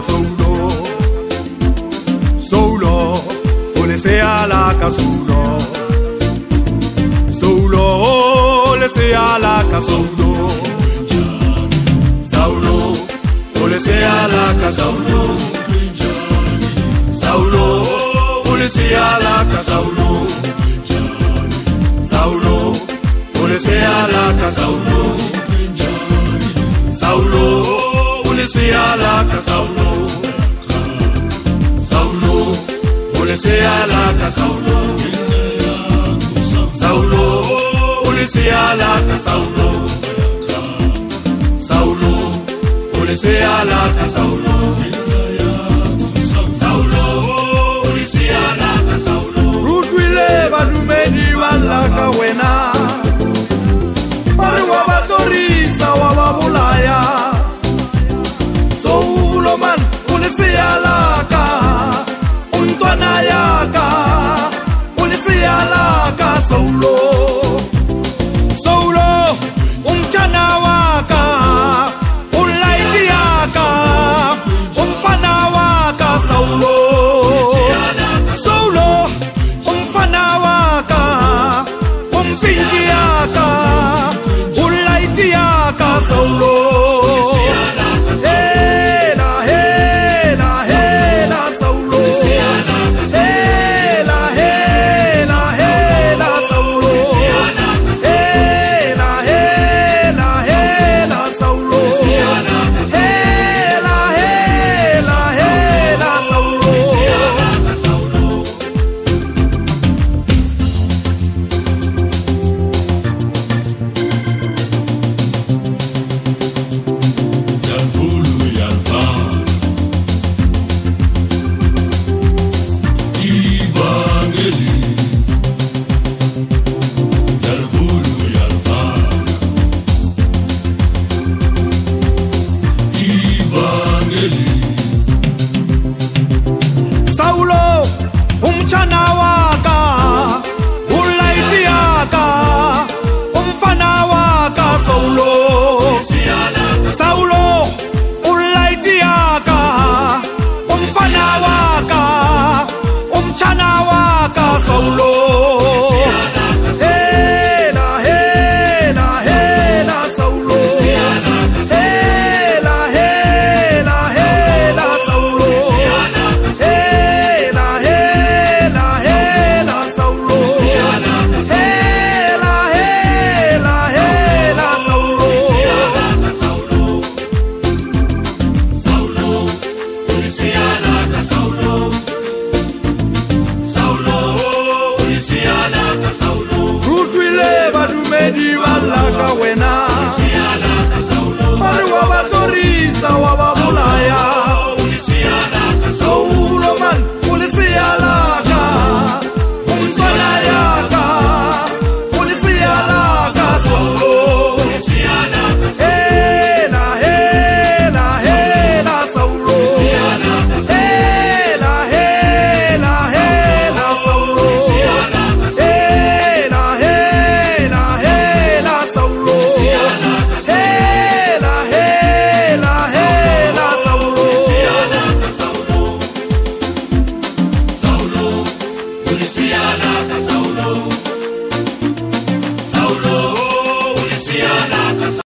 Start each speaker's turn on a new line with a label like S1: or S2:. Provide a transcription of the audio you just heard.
S1: Saulo. Saulo, ulesea la Saulo. Saulo, ulesea la Saulo. Saulo, ulesea la Saulo. Saulo, ulesea la Saulo. Saulo, ulesea la Saulo. Saulo, ulesea la Saulo. Saulo, ulesea la Saulo. Saulo, ulesea la Saulo. Saulo, ulesea la Saulo. Saulo, ulesea la Saulo. Rutwile badumedi wala kawena. Pari wabatorisa wababulaya. Saulo man ulesea la ka. Untwana yaka ulesea la ka Saulo. Saulo umchana waka ulaiti yaka umfana waka Saulo. Saulo umfana waka umpinji yaka ulaiti yaka Saulo. Umchana waka ulaiti yaka umfana waka Saulo. Saulo ulaiti yaka umfana waka umchana waka Saulo. Badumedi wala kawena. Pari wabatorisa wababulaya. Saulo man ulesea la ka. Untwana yaka ulesea la ka Saulo. Hela hela hela Saulo. Hela hela hela Saulo. Saulo, ulesea la